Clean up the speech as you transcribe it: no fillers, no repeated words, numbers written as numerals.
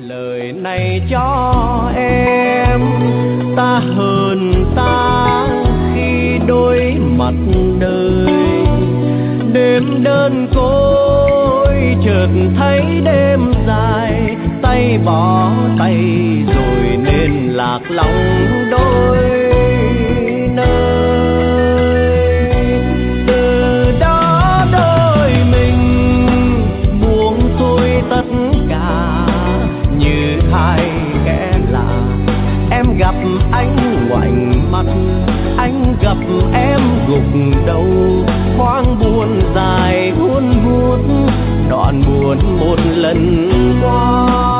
lời này cho em, ta hơn ta khi đối mặt đời. Đêm đơn côi chợt thấy đêm dài, tay bỏ tay rồi nên lạc lòng đôi nơi. Từ đó đôi mình buông xuôi tất cả như hai kẻ lạ. Em gặp anh ngoảnh mặt, anh gặp em gục đầu. Thoáng buồn dài hun hút, đoạn buồn một lần qua.